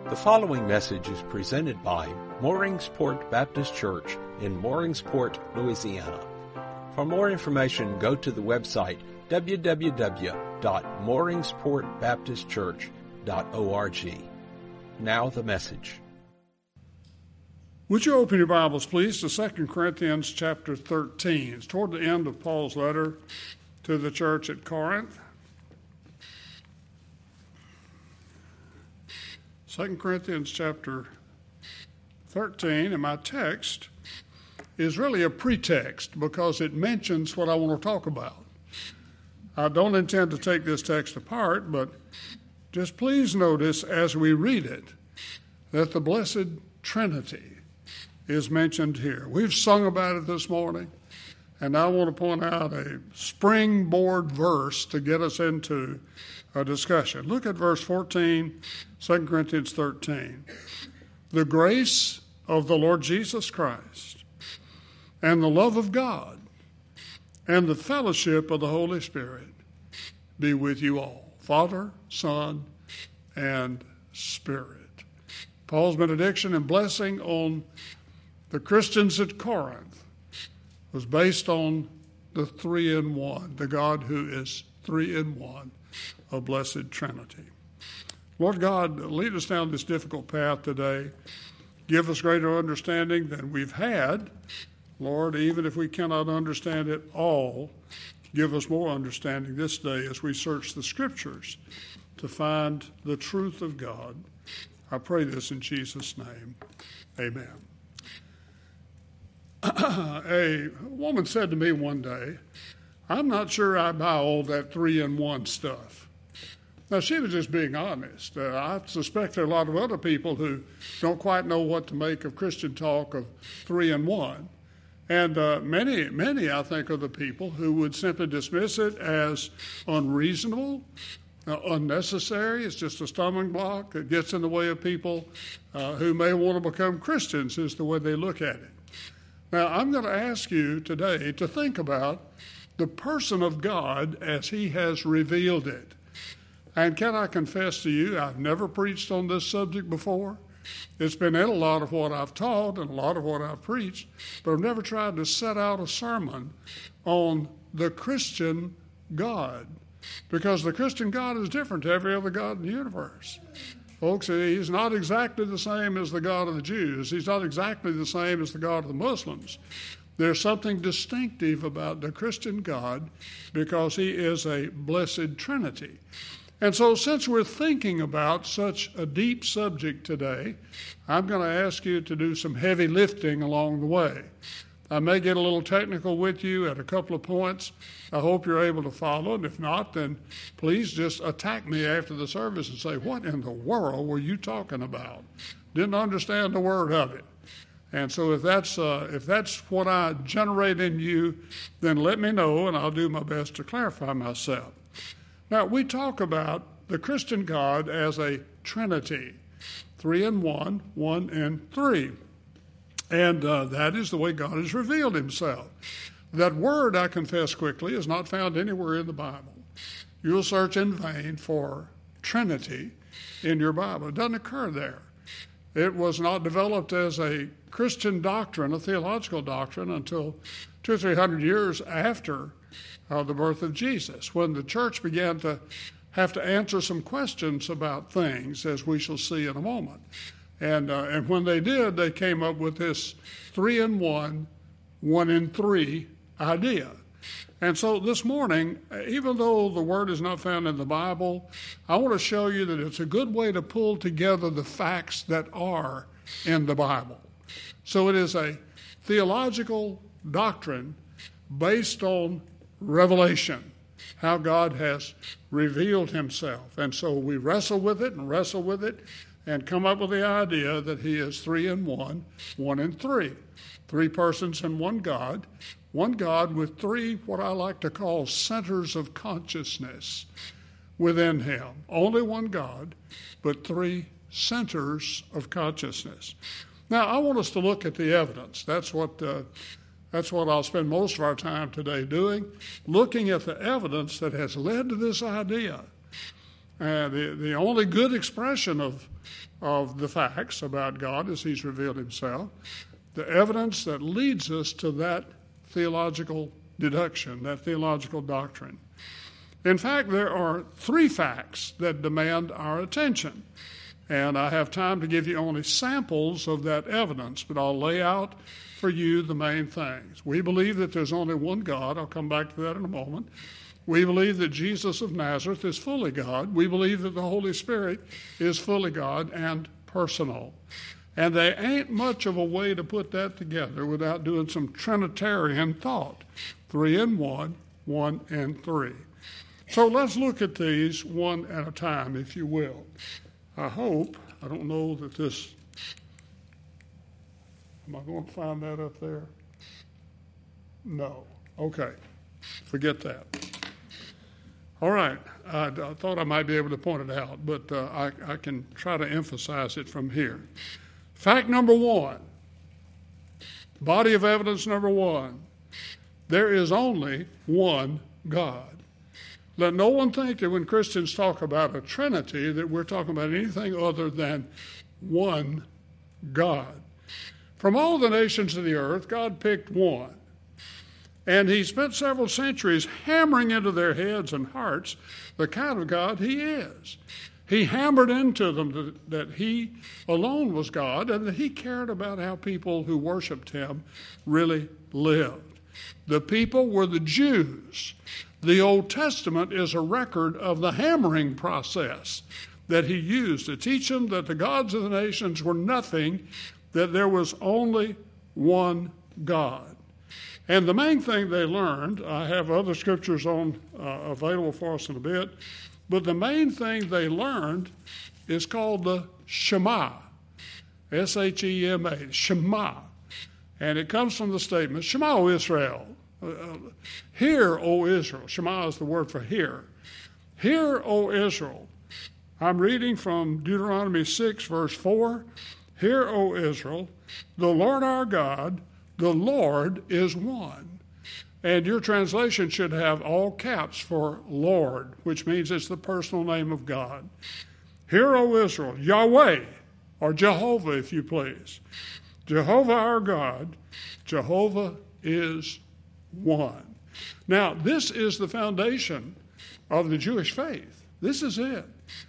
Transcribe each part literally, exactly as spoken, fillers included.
The following message is presented by Mooringsport Baptist Church in Mooringsport, Louisiana. For more information, go to the website w w w dot mooringsport baptist church dot org. Now the message. Would you open your Bibles, please, to Second Corinthians chapter thirteen. It's toward the end of Paul's letter to the church at Corinth. Second Corinthians chapter thirteen, and my text is really a pretext because it mentions what I want to talk about. I don't intend to take this text apart, but just please notice as we read it that the Blessed Trinity is mentioned here. We've sung about it this morning, and I want to point out a springboard verse to get us into a discussion. Look at verse fourteen, Second Corinthians thirteen. The grace of the Lord Jesus Christ and the love of God and the fellowship of the Holy Spirit be with you all. Father, Son, and Spirit. Paul's benediction and blessing on the Christians at Corinth was based on the three in one, the God who is three in one, a blessed Trinity. Lord God, lead us down this difficult path today. Give us greater understanding than we've had. Lord, even if we cannot understand it all, give us more understanding this day as we search the Scriptures to find the truth of God. I pray this in Jesus' name. Amen. A woman said to me one day, I'm not sure I buy all that three-in-one stuff. Now, she was just being honest. Uh, I suspect there are a lot of other people who don't quite know what to make of Christian talk of three-in-one. And uh, many, many, I think, are the people who would simply dismiss it as unreasonable, uh, unnecessary. It's just a stumbling block. It gets in the way of people uh, who may want to become Christians, is the way they look at it. Now, I'm going to ask you today to think about the person of God as he has revealed it. And can I confess to you, I've never preached on this subject before. It's been in a lot of what I've taught and a lot of what I've preached, but I've never tried to set out a sermon on the Christian God, because the Christian God is different to every other God in the universe. Folks, he's not exactly the same as the God of the Jews. He's not exactly the same as the God of the Muslims. There's something distinctive about the Christian God because he is a blessed Trinity. And so since we're thinking about such a deep subject today, I'm going to ask you to do some heavy lifting along the way. I may get a little technical with you at a couple of points. I hope you're able to follow, and if not, then please just attack me after the service and say, what in the world were you talking about? Didn't understand the word of it. And so if that's uh, if that's what I generate in you, then let me know, and I'll do my best to clarify myself. Now, we talk about the Christian God as a Trinity, three in one, one in three. And uh, that is the way God has revealed himself. That word, I confess quickly, is not found anywhere in the Bible. You'll search in vain for Trinity in your Bible. It doesn't occur there. It was not developed as a Christian doctrine, a theological doctrine, until two or three hundred years after uh, the birth of Jesus, when the church began to have to answer some questions about things, as we shall see in a moment. And uh, and when they did, they came up with this three in one, one in three idea. And so this morning, even though the word is not found in the Bible, I want to show you that it's a good way to pull together the facts that are in the Bible. So it is a theological doctrine based on revelation, how God has revealed himself. And so we wrestle with it and wrestle with it and come up with the idea that he is three in one, one in three. Three persons and one God. One God with three, what I like to call centers of consciousness within him. Only one God, but three centers of consciousness. Now, I want us to look at the evidence. That's what uh, that's what I'll spend most of our time today doing, looking at the evidence that has led to this idea. Uh, the, the only good expression of, of the facts about God as he's revealed himself, the evidence that leads us to that theological deduction, that theological doctrine. In fact, there are three facts that demand our attention. And I have time to give you only samples of that evidence, but I'll lay out for you the main things. We believe that there's only one God. I'll come back to that in a moment. We believe that Jesus of Nazareth is fully God. We believe that the Holy Spirit is fully God and personal. And there ain't much of a way to put that together without doing some Trinitarian thought. Three in one, one in three. So let's look at these one at a time, if you will. I hope, I don't know that this, am I going to find that up there? No. Okay. Forget that. All right. I, I thought I might be able to point it out, but uh, I, I can try to emphasize it from here. Fact number one, body of evidence number one, there is only one God. Let no one think that when Christians talk about a Trinity that we're talking about anything other than one God. From all the nations of the earth, God picked one. And he spent several centuries hammering into their heads and hearts the kind of God he is. He hammered into them that, that he alone was God and that he cared about how people who worshiped him really lived. The people were the Jews. The Old Testament is a record of the hammering process that he used to teach them that the gods of the nations were nothing, that there was only one God. And the main thing they learned, I have other scriptures on uh, available for us in a bit, but the main thing they learned is called the Shema, S H E M A, Shema. And it comes from the statement, Shema, O Israel. Uh, hear, O Israel. Shema is the word for hear. Hear, O Israel. I'm reading from Deuteronomy six, verse four. Hear, O Israel, the Lord our God, the Lord is one. And your translation should have all caps for Lord, which means it's the personal name of God. Hear, O Israel, Yahweh, or Jehovah, if you please. Jehovah our God, Jehovah is one. Now, this is the foundation of the Jewish faith. This is it,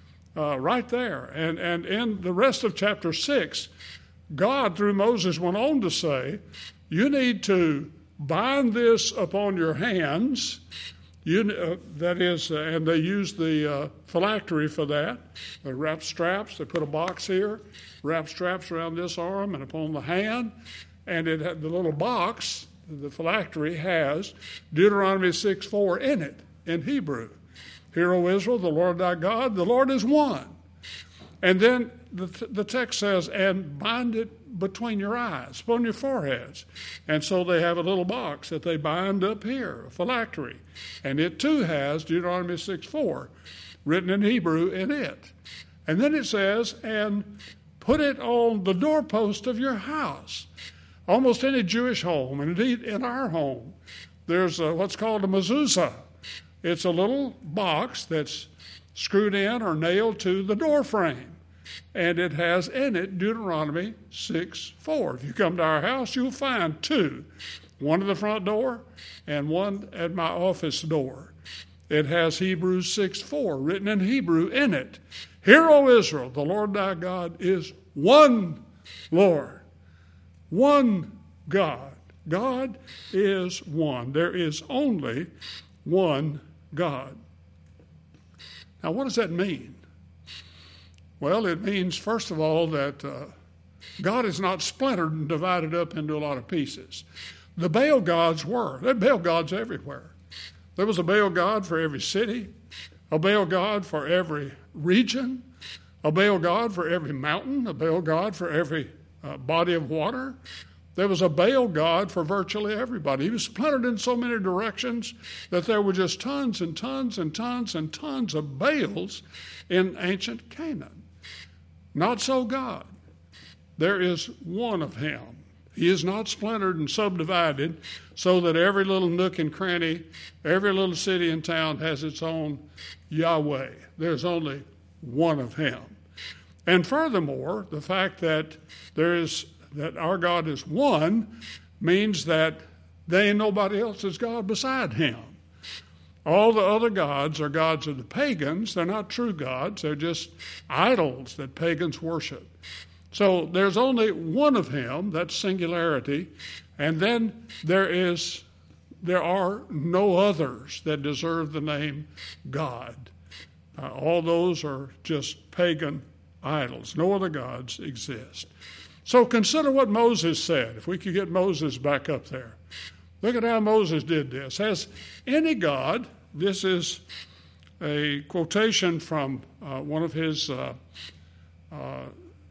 uh, right there. And, and in the rest of chapter six, God, through Moses, went on to say, you need to bind this upon your hands. You, uh, that is, uh, and they use the uh, phylactery for that. They wrap straps. They put a box here, wrap straps around this arm and upon the hand. And it had the little box, the phylactery, has Deuteronomy six four in it, in Hebrew. Hear, O Israel, the Lord thy God, the Lord is one. And then the, the text says, and bind it between your eyes, upon your foreheads. And so they have a little box that they bind up here, a phylactery. And it too has Deuteronomy six four written in Hebrew in it. And then it says, and put it on the doorpost of your house. Almost any Jewish home, and indeed in our home, there's a, what's called a mezuzah. It's a little box that's screwed in or nailed to the door frame. And it has in it Deuteronomy six four. If you come to our house, you'll find two. One at the front door and one at my office door. It has Hebrews six four written in Hebrew in it. Hear, O Israel, the Lord thy God is one Lord. One God. God is one. There is only one God. Now, what does that mean? Well, it means, first of all, that uh, God is not splintered and divided up into a lot of pieces. The Baal gods were. There are Baal gods everywhere. There was a Baal god for every city, a Baal god for every region, a Baal god for every mountain, a Baal god for every uh, body of water. There was a Baal god for virtually everybody. He was splintered in so many directions that there were just tons and tons and tons and tons of Baals in ancient Canaan. Not so God. There is one of him. He is not splintered and subdivided so that every little nook and cranny, every little city and town has its own Yahweh. There's only one of him. And furthermore, the fact that there is that our God is one means that there ain't nobody else's God beside him. All the other gods are gods of the pagans. They're not true gods. They're just idols that pagans worship. So there's only one of him, that's singularity, and then there is there are no others that deserve the name God. Uh, all those are just pagan idols. No other gods exist. So consider what Moses said. If we could get Moses back up there. Look at how Moses did this. Has any God, this is a quotation from uh, one of his uh, uh,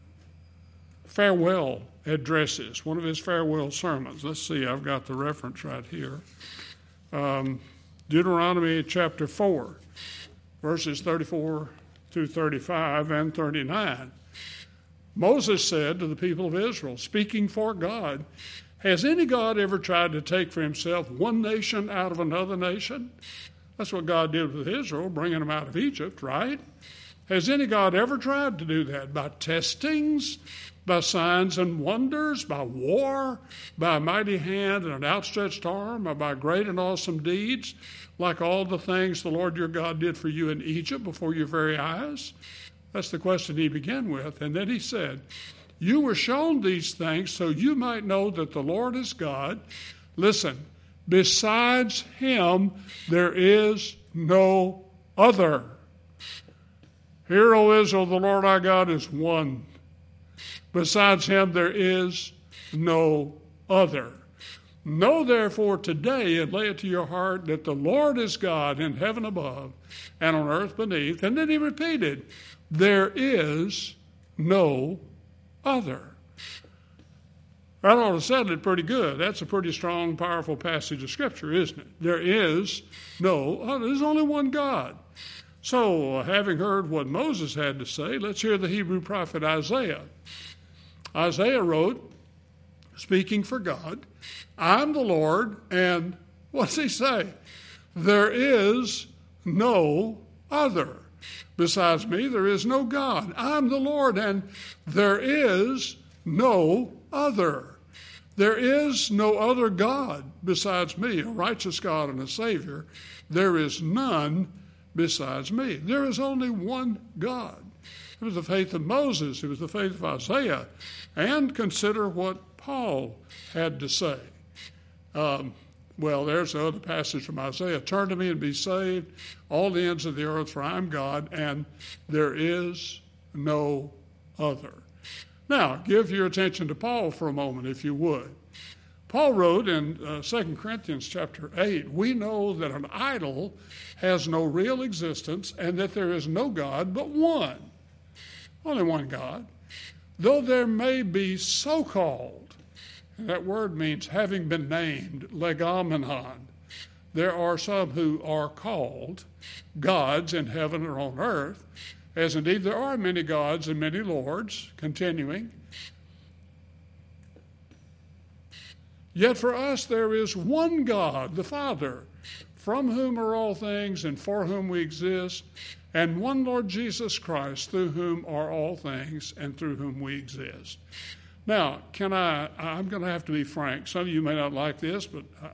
farewell addresses, one of his farewell sermons. Let's see, I've got the reference right here. Um, Deuteronomy chapter four, verses thirty-four through thirty-five and thirty-nine. Moses said to the people of Israel, speaking for God, has any God ever tried to take for himself one nation out of another nation? That's what God did with Israel, bringing them out of Egypt, right? Has any God ever tried to do that? By testings, by signs and wonders, by war, by a mighty hand and an outstretched arm, or by great and awesome deeds, like all the things the Lord your God did for you in Egypt before your very eyes? That's the question he began with. And then he said, you were shown these things so you might know that the Lord is God. Listen, besides him, there is no other. Hear, O Israel, the Lord our God is one. Besides him, there is no other. Know therefore today and lay it to your heart that the Lord is God in heaven above and on earth beneath. And then he repeated, there is no other. That ought to settle it pretty good. That's a pretty strong, powerful passage of Scripture, isn't it? There is no other. There's only one God. So, having heard what Moses had to say, let's hear the Hebrew prophet Isaiah. Isaiah wrote, speaking for God, I'm the Lord, and what's he say? There is no other. Besides me, there is no God. I'm the Lord, and there is no other. There is no other God besides me, a righteous God and a Savior. There is none besides me. There is only one God. It was the faith of Moses. It was the faith of Isaiah. And consider what Paul had to say. Um, well, there's the other passage from Isaiah. Turn to me and be saved, all the ends of the earth, for I am God, and there is no other. Now, give your attention to Paul for a moment, if you would. Paul wrote in uh, Second Corinthians chapter eight, we know that an idol has no real existence and that there is no God but one. Only one God. Though there may be so-called, and that word means having been named, legomenon. There are some who are called gods in heaven or on earth, as indeed there are many gods and many lords, continuing. Yet for us there is one God, the Father, from whom are all things and for whom we exist, and one Lord Jesus Christ, through whom are all things and through whom we exist. Now, can I, I'm going to have to be frank. Some of you may not like this, but uh,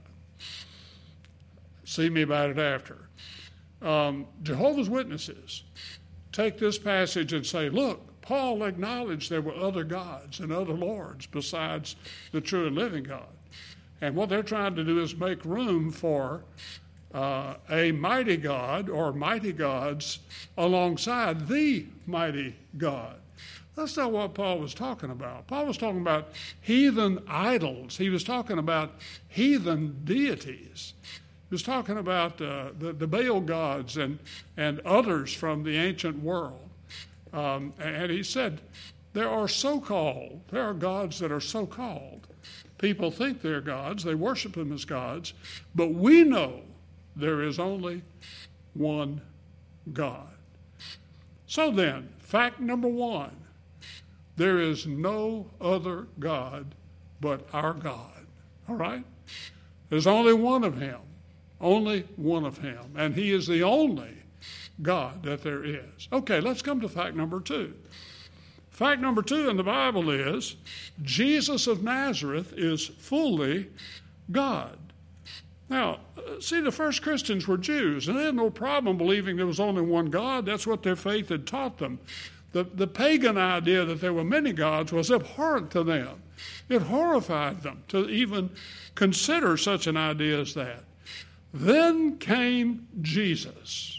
see me about it after. Um, Jehovah's Witnesses take this passage and say, look, Paul acknowledged there were other gods and other lords besides the true and living God. And what they're trying to do is make room for uh, a mighty God or mighty gods alongside the mighty God. That's not what Paul was talking about. Paul was talking about heathen idols. He was talking about heathen deities. He was talking about uh, the, the Baal gods and, and others from the ancient world. Um, and he said, there are so-called, there are gods that are so-called. People think they're gods. They worship them as gods. But we know there is only one God. So then, fact number one, there is no other God but our God. All right? There's only one of him. Only one of him. And he is the only God that there is. Okay, let's come to fact number two. Fact number two in the Bible is Jesus of Nazareth is fully God. Now, see, the first Christians were Jews, and they had no problem believing there was only one God. That's what their faith had taught them. The, the pagan idea that there were many gods was abhorrent to them. It horrified them to even consider such an idea as that. Then came Jesus.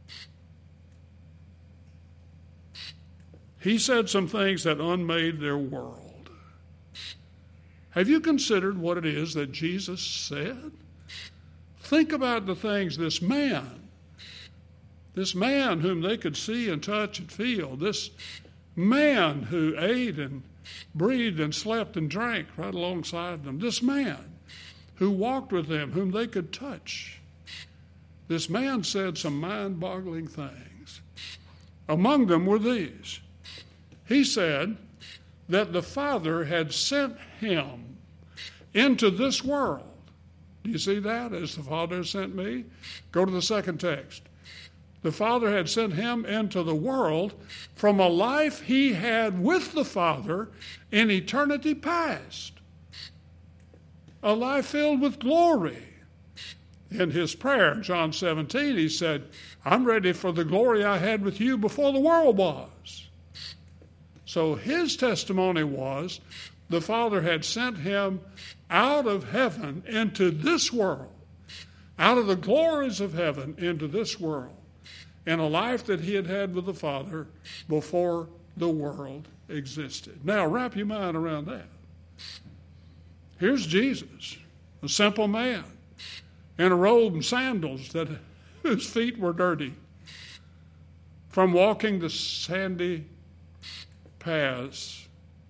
He said some things that unmade their world. Have you considered what it is that Jesus said? Think about the things this man, this man whom they could see and touch and feel, this man who ate and breathed and slept and drank right alongside them, this man who walked with them, whom they could touch. This man said some mind-boggling things. Among them were these. He said that the Father had sent him into this world. Do you see that? As the Father has sent me? Go to the second text. The Father had sent him into the world from a life he had with the Father in eternity past. A life filled with glory. In his prayer, John seventeen, he said, I'm ready for the glory I had with you before the world was. So his testimony was the Father had sent him out of heaven into this world, out of the glories of heaven into this world, in a life that he had had with the Father before the world existed. Now, wrap your mind around that. Here's Jesus, a simple man, in a robe and sandals that whose feet were dirty from walking the sandy paths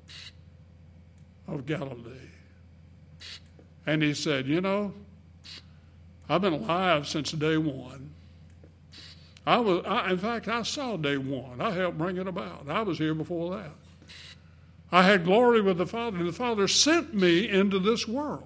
of Galilee. And he said, you know, I've been alive since day one. I was, I, in fact, I saw day one. I helped bring it about. I was here before that. I had glory with the Father, and the Father sent me into this world.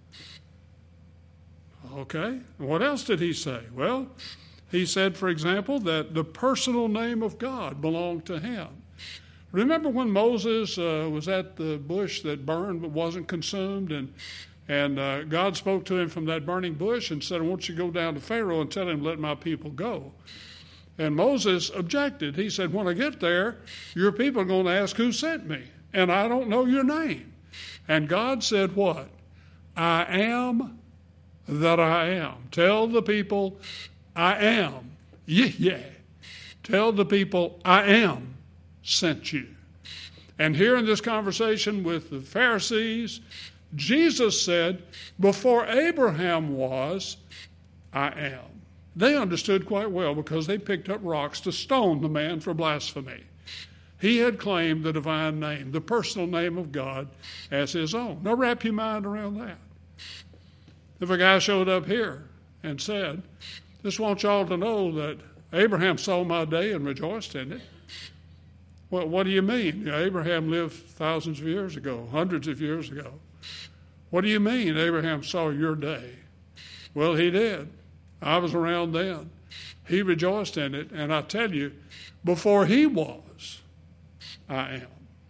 Okay, what else did he say? Well, he said, for example, that the personal name of God belonged to him. Remember when Moses uh, was at the bush that burned but wasn't consumed, and and uh, God spoke to him from that burning bush and said, I want you to go down to Pharaoh and tell him, let my people go. And Moses objected. He said, when I get there, your people are going to ask who sent me, and I don't know your name. And God said what? I am that I am. Tell the people, I am. Yeah, yeah. Tell the people, I am sent you. And here in this conversation with the Pharisees, Jesus said, before Abraham was, I am. They understood quite well because they picked up rocks to stone the man for blasphemy. He had claimed the divine name, the personal name of God, as his own. Now wrap your mind around that. If a guy showed up here and said, just want y'all to know that Abraham saw my day and rejoiced in it. Well, what do you mean? You know, Abraham lived thousands of years ago, hundreds of years ago. What do you mean Abraham saw your day? Well, he did. I was around then. He rejoiced in it, and I tell you, before he was, I am.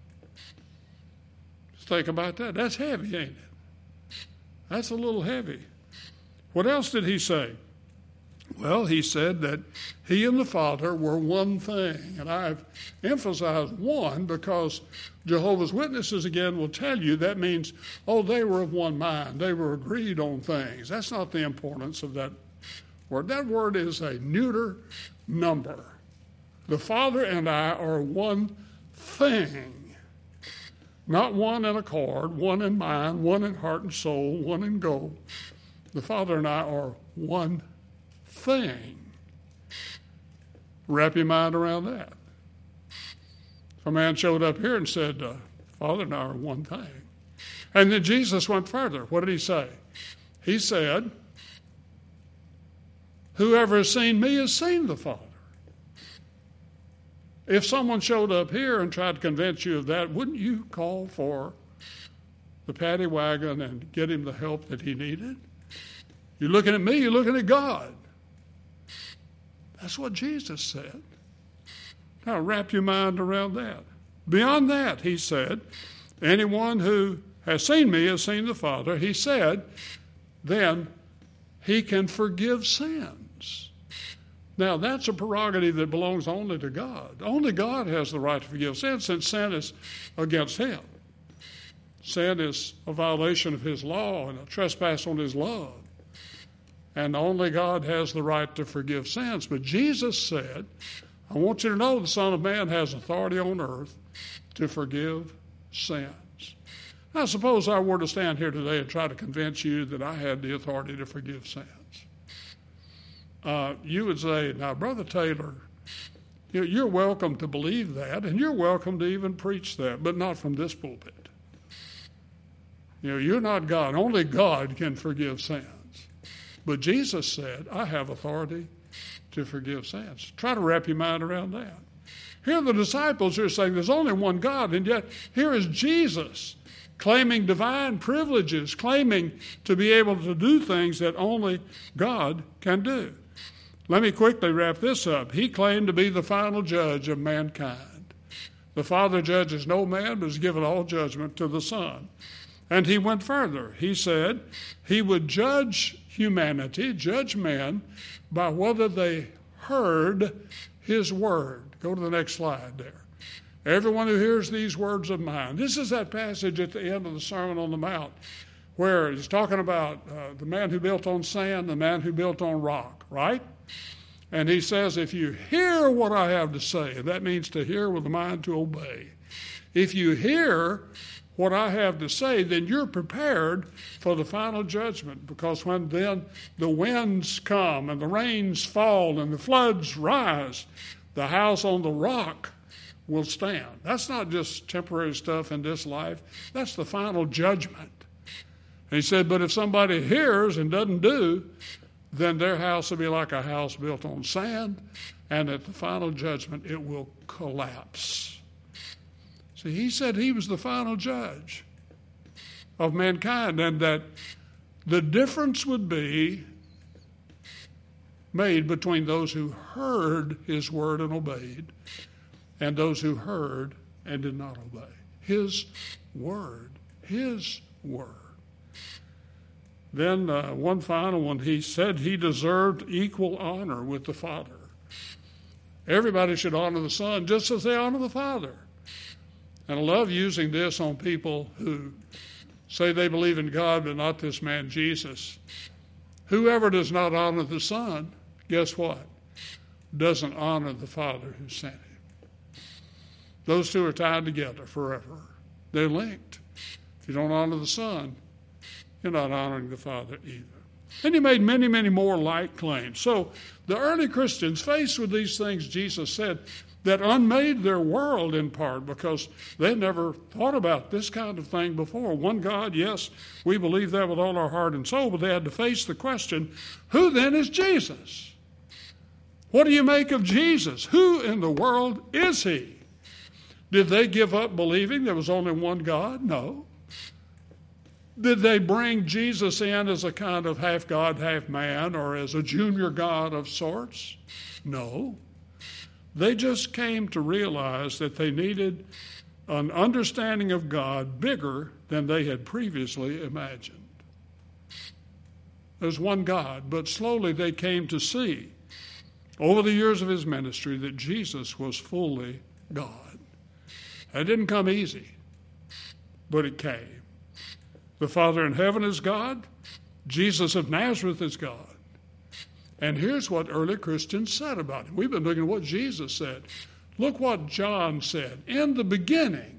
Just think about that. That's heavy, ain't it? That's a little heavy. What else did he say? Well, he said that he and the Father were one thing. And I've emphasized one because Jehovah's Witnesses, again, will tell you that means, oh, they were of one mind. They were agreed on things. That's not the importance of that word. That word is a neuter number. The Father and I are one thing. Not one in accord, one in mind, one in heart and soul, one in goal. The Father and I are one thing. Wrap your mind around that. If a man showed up here and said, uh, Father and I are one thing. And then Jesus went further. What did he say? He said, whoever has seen me has seen the Father. If someone showed up here and tried to convince you of that, wouldn't you call for the paddy wagon and get him the help that he needed? You're looking at me, you're looking at God. That's what Jesus said. Now wrap your mind around that. Beyond that, he said, anyone who has seen me has seen the Father. He said, then he can forgive sins. Now, that's a prerogative that belongs only to God. Only God has the right to forgive sin, since sin is against him. Sin is a violation of his law and a trespass on his love. And only God has the right to forgive sins. But Jesus said, I want you to know the Son of Man has authority on earth to forgive sins. Now, suppose I were to stand here today and try to convince you that I had the authority to forgive sins. Uh, you would say, now, Brother Taylor, you're welcome to believe that, and you're welcome to even preach that, but not from this pulpit. You know, you're not God. Only God can forgive sins. But Jesus said, I have authority to forgive sins. Try to wrap your mind around that. Here the disciples are saying there's only one God, and yet here is Jesus claiming divine privileges, claiming to be able to do things that only God can do. Let me quickly wrap this up. He claimed to be the final judge of mankind. The Father judges no man, but has given all judgment to the Son. And he went further. He said he would judge humanity, judge men, by whether they heard his word. Go to the next slide there. Everyone who hears these words of mine. This is that passage at the end of the Sermon on the Mount where he's talking about uh, the man who built on sand, the man who built on rock, right? And he says, if you hear what I have to say, and that means to hear with the mind to obey. If you hear what I have to say, then you're prepared for the final judgment, because when then the winds come and the rains fall and the floods rise, the house on the rock will stand. That's not just temporary stuff in this life. That's the final judgment. And he said, but if somebody hears and doesn't do, then their house will be like a house built on sand, and at the final judgment it will collapse. See, he said he was the final judge of mankind, and that the difference would be made between those who heard his word and obeyed and those who heard and did not obey. His word, his word. Then uh, one final one, he said he deserved equal honor with the Father. Everybody should honor the Son just as they honor the Father. And I love using this on people who say they believe in God, but not this man Jesus. Whoever does not honor the Son, guess what? Doesn't honor the Father who sent him. Those two are tied together forever. They're linked. If you don't honor the Son, you're not honoring the Father either. And he made many, many more like claims. So the early Christians, faced with these things Jesus said, that unmade their world in part, because they never thought about this kind of thing before. One God, yes, we believe that with all our heart and soul, but they had to face the question, who then is Jesus? What do you make of Jesus? Who in the world is he? Did they give up believing there was only one God? No. Did they bring Jesus in as a kind of half God, half man, or as a junior God of sorts? No. They just came to realize that they needed an understanding of God bigger than they had previously imagined. There's one God, but slowly they came to see, over the years of his ministry, that Jesus was fully God. It didn't come easy, but it came. The Father in heaven is God. Jesus of Nazareth is God. And here's what early Christians said about him. We've been looking at what Jesus said. Look what John said. In the beginning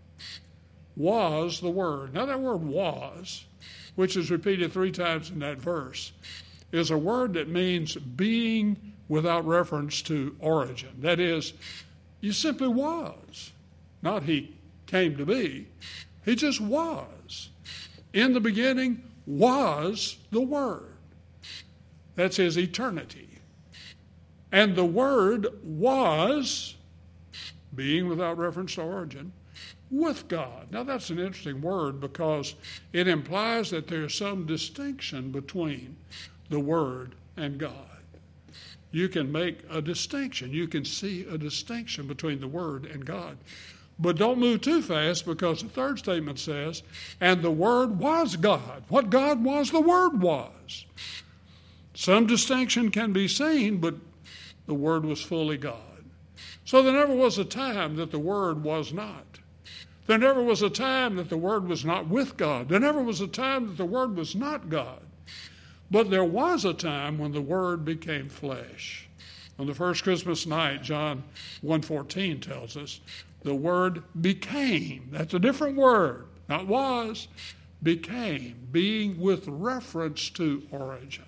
was the Word. Now that word was, which is repeated three times in that verse, is a word that means being without reference to origin. That is, you simply was. Not he came to be. He just was. In the beginning was the Word. That's his eternity. And the Word was, being without reference to origin, with God. Now that's an interesting word, because it implies that there's some distinction between the Word and God. you can make a distinction. You can see a distinction between the Word and God. But don't move too fast, because the third statement says, and the Word was God. What God was, the Word was. Some distinction can be seen, but the Word was fully God. So there never was a time that the Word was not. There never was a time that the Word was not with God. There never was a time that the Word was not God. But there was a time when the Word became flesh. On the first Christmas night, John one fourteen tells us, the Word became. That's a different word. Not was, became. Being with reference to origin.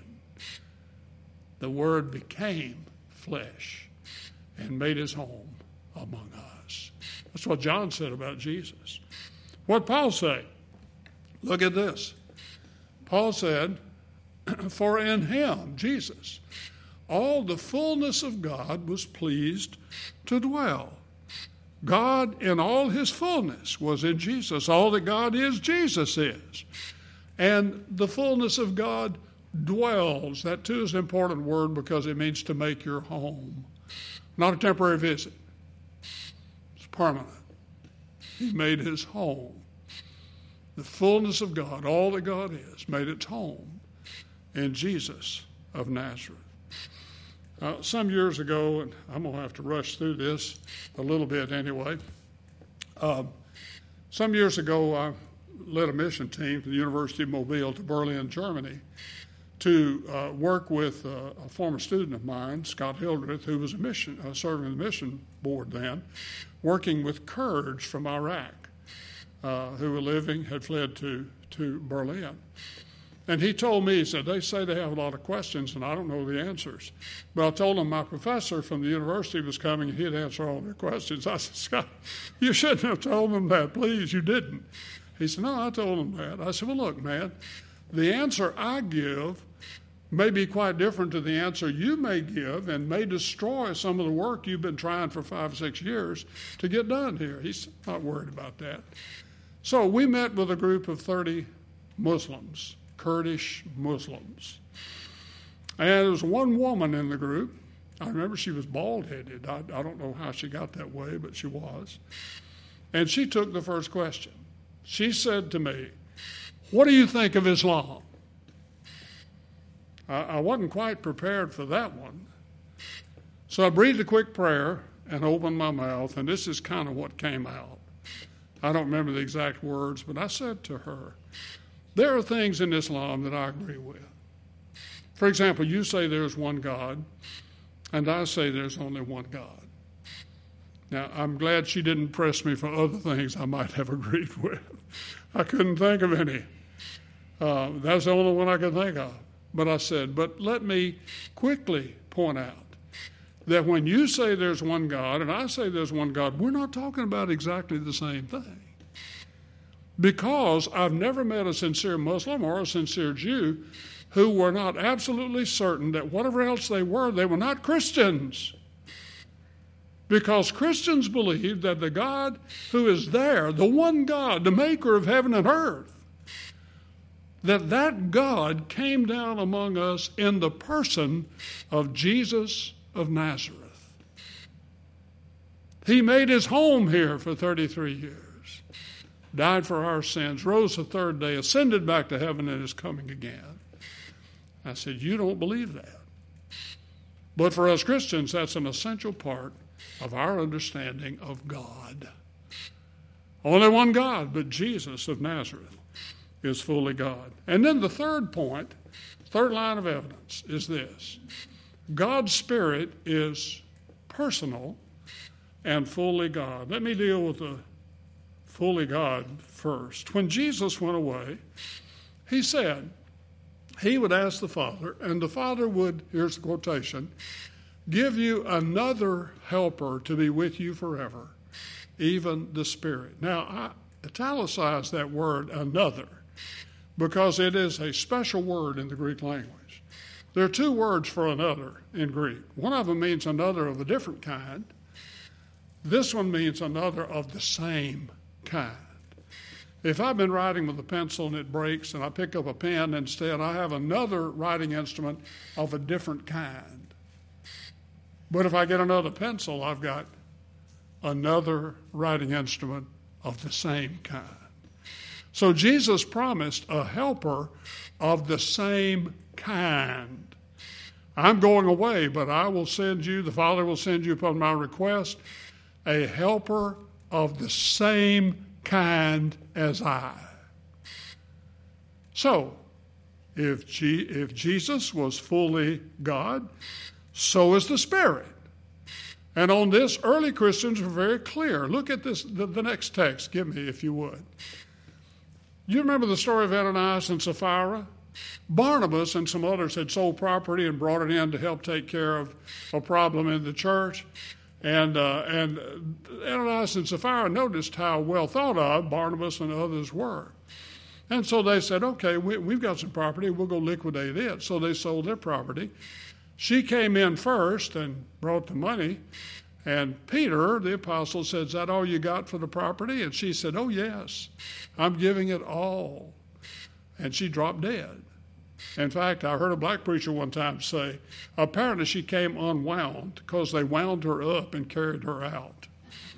The Word became flesh and made his home among us. That's what John said about Jesus. What did Paul say? Look at this. Paul said, for in him, Jesus, all the fullness of God was pleased to dwell. God in all his fullness was in Jesus. All that God is, Jesus is. And the fullness of God dwells. That too is an important word, because it means to make your home. Not a temporary visit. It's permanent. He made his home. The fullness of God, all that God is, made its home in Jesus of Nazareth. Uh, some years ago, and I'm going to have to rush through this a little bit anyway. Uh, some years ago, I led a mission team from the University of Mobile to Berlin, Germany, to uh, work with uh, a former student of mine, Scott Hildreth, who was a mission, uh, serving the mission board then, working with Kurds from Iraq, uh, who were living, had fled to, to Berlin. And he told me, he said, they say they have a lot of questions, and I don't know the answers. But I told him my professor from the university was coming, and he'd answer all their questions. I said, Scott, you shouldn't have told them that. Please, you didn't. He said, no, I told him that. I said, well, look, man, the answer I give may be quite different to the answer you may give, and may destroy some of the work you've been trying for five, six years to get done here. He's not worried about that. So we met with a group of thirty Muslims, Kurdish Muslims. And there was one woman in the group. I remember she was bald-headed. I, I don't know how she got that way, but she was. And she took the first question. She said to me, what do you think of Islam? I, I wasn't quite prepared for that one. So I breathed a quick prayer and opened my mouth, and this is kind of what came out. I don't remember the exact words, but I said to her, there are things in Islam that I agree with. For example, you say there's one God, and I say there's only one God. Now, I'm glad she didn't press me for other things I might have agreed with. I couldn't think of any. Uh, that's the only one I could think of. But I said, but let me quickly point out that when you say there's one God and I say there's one God, we're not talking about exactly the same thing. Because I've never met a sincere Muslim or a sincere Jew who were not absolutely certain that whatever else they were, they were not Christians. Because Christians believe that the God who is there, the one God, the maker of heaven and earth, that that God came down among us in the person of Jesus of Nazareth. He made his home here for thirty-three years, died for our sins, rose the third day, ascended back to heaven, and is coming again. I said, you don't believe that. But for us Christians, that's an essential part of our understanding of God. Only one God, but Jesus of Nazareth is fully God. And then the third point, third line of evidence is this. God's Spirit is personal and fully God. Let me deal with the fully God first. When Jesus went away, he said he would ask the Father, and the Father would, here's the quotation, give you another helper to be with you forever, even the Spirit. Now, I italicize that word, another, because it is a special word in the Greek language. There are two words for another in Greek. One of them means another of a different kind. This one means another of the same kind. If I've been writing with a pencil and it breaks and I pick up a pen instead, I have another writing instrument of a different kind. But if I get another pencil, I've got another writing instrument of the same kind. So Jesus promised a helper of the same kind. I'm going away, but I will send you, the Father will send you upon my request, a helper of the same kind as I. So, if, G, if Jesus was fully God, so is the Spirit. And on this, early Christians were very clear. Look at this, the, the next text. Give me, if you would. You remember the story of Ananias and Sapphira? Barnabas and some others had sold property and brought it in to help take care of a problem in the church. And, uh, and Ananias and Sapphira noticed how well thought of Barnabas and others were. And so they said, okay, we, we've got some property, we'll go liquidate it. So they sold their property. She came in first and brought the money. And Peter, the apostle, said, is that all you got for the property? And she said, oh, yes, I'm giving it all. And she dropped dead. In fact, I heard a black preacher one time say, apparently she came unwound because they wound her up and carried her out.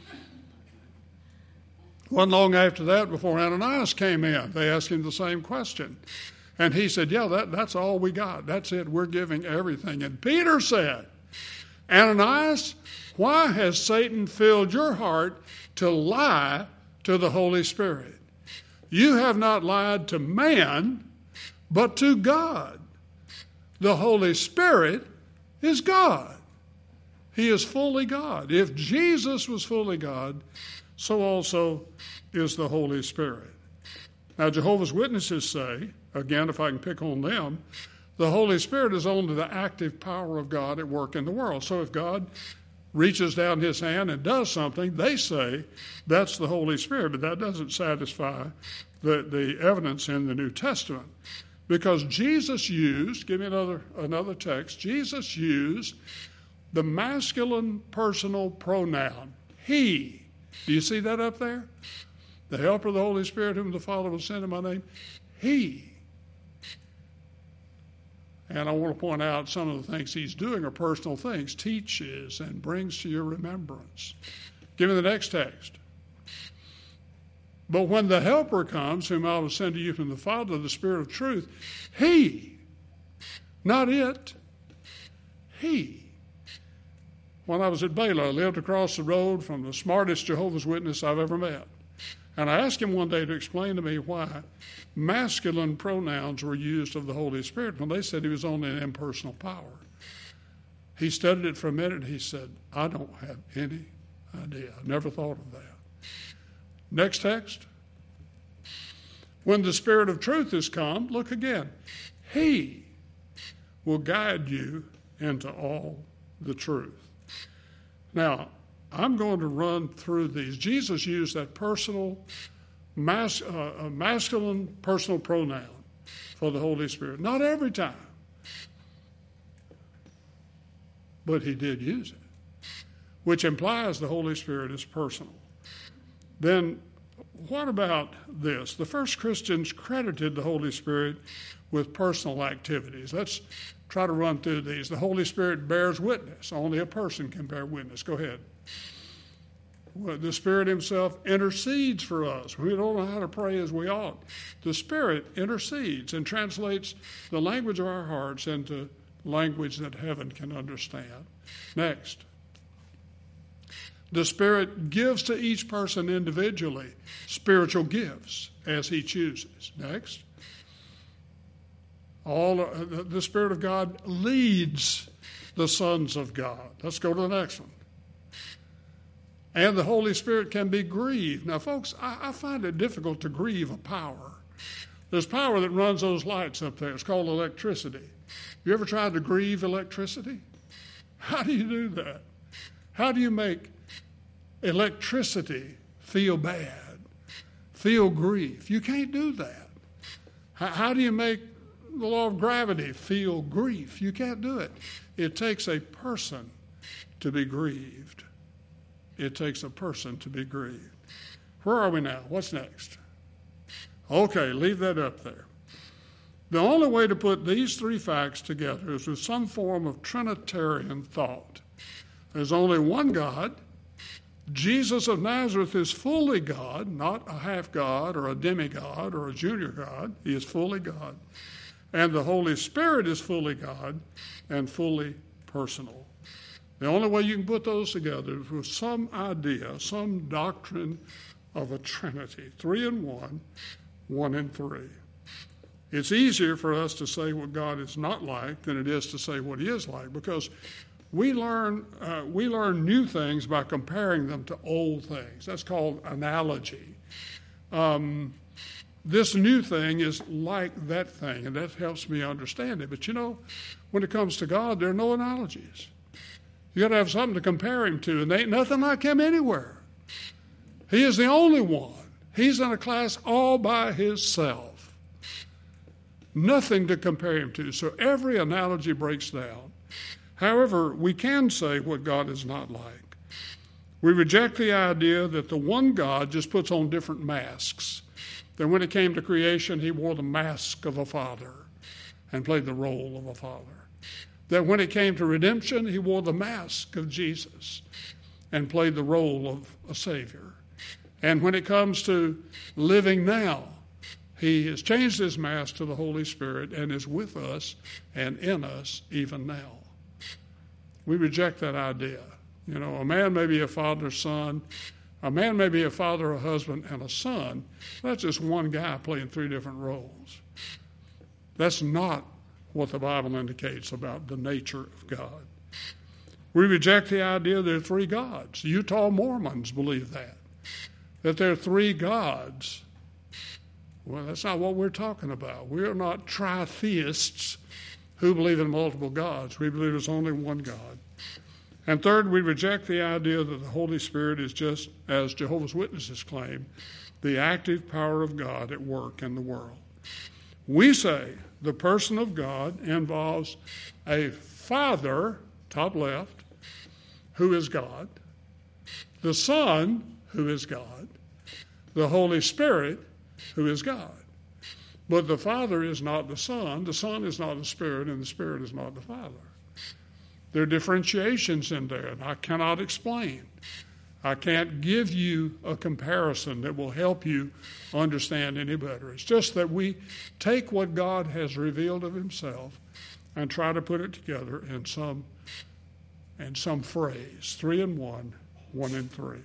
Wasn't long after that, before Ananias came in, they asked him the same question. And he said, yeah, that, that's all we got. That's it. We're giving everything. And Peter said, Ananias, why has Satan filled your heart to lie to the Holy Spirit? You have not lied to man, but to God. The Holy Spirit is God. He is fully God. If Jesus was fully God, so also is the Holy Spirit. Now, Jehovah's Witnesses say, again, if I can pick on them, the Holy Spirit is only the active power of God at work in the world. So if God reaches down his hand and does something, they say that's the Holy Spirit, but that doesn't satisfy the, the evidence in the New Testament. Because Jesus used, give me another, another text, Jesus used the masculine personal pronoun, he. Do you see that up there? The helper of the Holy Spirit, whom the Father will send in my name, he. And I want to point out some of the things he's doing are personal things, teaches and brings to your remembrance. Give me the next text. But when the Helper comes, whom I will send to you from the Father, the Spirit of truth, he, not it, he. When I was at Baylor, I lived across the road from the smartest Jehovah's Witness I've ever met. And I asked him one day to explain to me why masculine pronouns were used of the Holy Spirit when they said he was only an impersonal power. He studied it for a minute and he said, I don't have any idea. I never thought of that. Next text. When the Spirit of truth is come, look again. He will guide you into all the truth. Now, I'm going to run through these. Jesus used that personal, mas- uh, masculine personal pronoun for the Holy Spirit. Not every time, but he did use it, which implies the Holy Spirit is personal. Then what about this? The first Christians credited the Holy Spirit with personal activities. Let's try to run through these. The Holy Spirit bears witness. Only a person can bear witness. Go ahead. Well, the Spirit himself intercedes for us. We don't know how to pray as we ought. The Spirit intercedes and translates the language of our hearts into language that heaven can understand. Next. The Spirit gives to each person individually spiritual gifts as he chooses. Next. All uh, the Spirit of God leads the sons of God. Let's go to the next one. And the Holy Spirit can be grieved. Now, folks, I, I find it difficult to grieve a power. There's power that runs those lights up there. It's called electricity. You ever tried to grieve electricity? How do you do that? How do you make electricity feel bad, feel grief? You can't do that. How, how do you make the law of gravity feel grief? You can't do it. It takes a person to be grieved. It takes a person to be grieved. Where are we now? What's next? Okay, leave that up there. The only way to put these three facts together is with some form of Trinitarian thought. There's only one God. Jesus of Nazareth is fully God, not a half God or a demigod or a junior God. He is fully God. And the Holy Spirit is fully God and fully personal. The only way you can put those together is with some idea, some doctrine of a Trinity, three in one, one in three. It's easier for us to say what God is not like than it is to say what he is like, because we learn uh, we learn new things by comparing them to old things. That's called analogy. Um, this new thing is like that thing, and that helps me understand it. But you know, when it comes to God, there are no analogies. You got to have something to compare him to, and there ain't nothing like him anywhere. He is the only one. He's in a class all by himself. Nothing to compare him to. So every analogy breaks down. However, we can say what God is not like. We reject the idea that the one God just puts on different masks. That when it came to creation, he wore the mask of a father and played the role of a father. That when it came to redemption, he wore the mask of Jesus and played the role of a Savior. And when it comes to living now, he has changed his mask to the Holy Spirit and is with us and in us even now. We reject that idea. You know, a man may be a father, son. A man may be a father, a husband, and a son. That's just one guy playing three different roles. That's not what the Bible indicates about the nature of God. We reject the idea there are three gods. Utah Mormons believe that, that there are three gods. Well, that's not what we're talking about. We are not tritheists who believe in multiple gods. We believe there's only one God. And third, we reject the idea that the Holy Spirit is just, as Jehovah's Witnesses claim, the active power of God at work in the world. We say the person of God involves a Father, top left, who is God, the Son, who is God, the Holy Spirit, who is God. But the Father is not the Son, the Son is not the Spirit, and the Spirit is not the Father. There are differentiations in there, and I cannot explain. I can't give you a comparison that will help you understand any better. It's just that we take what God has revealed of himself and try to put it together in some, in some phrase, three in one, one in three.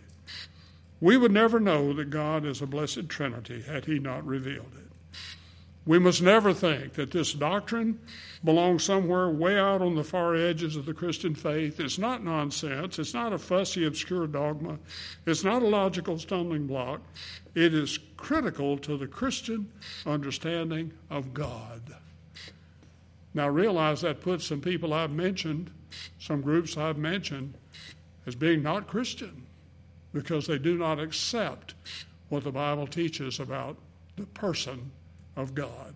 We would never know that God is a blessed Trinity had he not revealed it. We must never think that this doctrine belongs somewhere way out on the far edges of the Christian faith. It's not nonsense. It's not a fussy, obscure dogma. It's not a logical stumbling block. It is critical to the Christian understanding of God. Now realize that puts some people I've mentioned, some groups I've mentioned, as being not Christian because they do not accept what the Bible teaches about the person of God.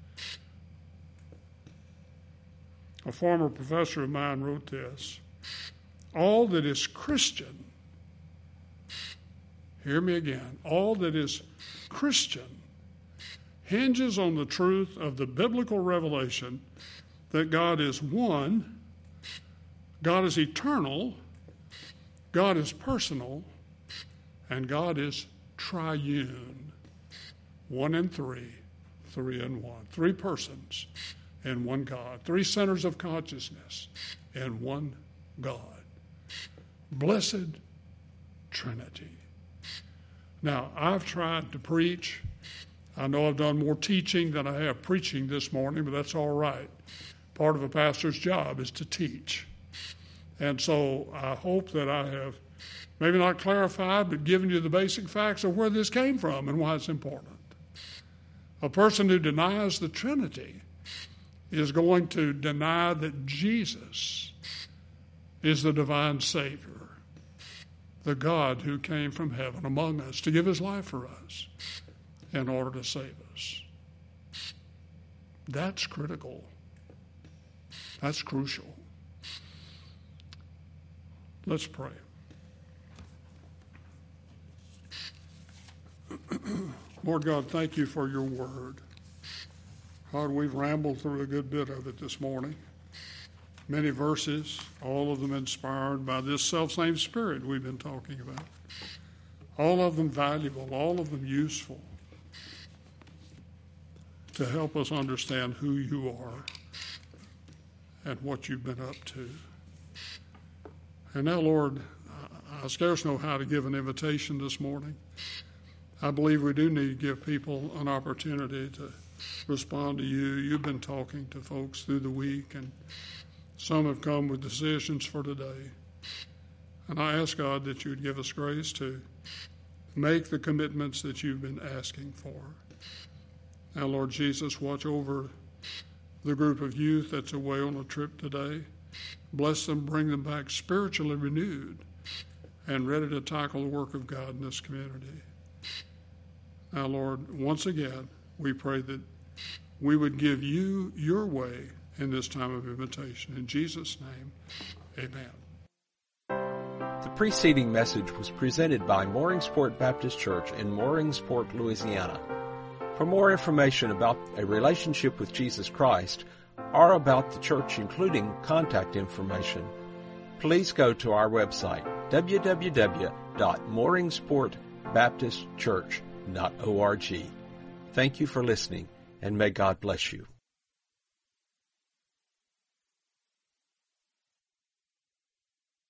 A former professor of mine wrote this: all that is Christian, hear me again, all that is Christian hinges on the truth of the biblical revelation that God is one, God is eternal, God is personal, and God is triune. One and three. Three in one. Three persons in one God. Three centers of consciousness in one God. Blessed Trinity. Now, I've tried to preach. I know I've done more teaching than I have preaching this morning, but that's all right. Part of a pastor's job is to teach. And so I hope that I have maybe not clarified, but given you the basic facts of where this came from and why it's important. A person who denies the Trinity is going to deny that Jesus is the divine Savior, the God who came from heaven among us to give his life for us in order to save us. That's critical. That's crucial. Let's pray. Lord God, thank you for your word. God, we've rambled through a good bit of it this morning. many verses, all of them inspired by this self-same Spirit we've been talking about. All of them valuable, all of them useful to help us understand who you are and what you've been up to. And now, Lord, I scarce know how to give an invitation this morning. I believe we do need to give people an opportunity to respond to you. You've been talking to folks through the week, and some have come with decisions for today. And I ask, God, that you would give us grace to make the commitments that you've been asking for. Now, Lord Jesus, watch over the group of youth that's away on a trip today. Bless them, bring them back spiritually renewed and ready to tackle the work of God in this community. Now, Lord, once again, we pray that we would give you your way in this time of invitation. In Jesus' name, amen. The preceding message was presented by Mooringsport Baptist Church in Mooringsport, Louisiana. For more information about a relationship with Jesus Christ or about the church, including contact information, please go to our website, w w w dot mooringsport baptist church dot org. Thank you for listening, and may God bless you.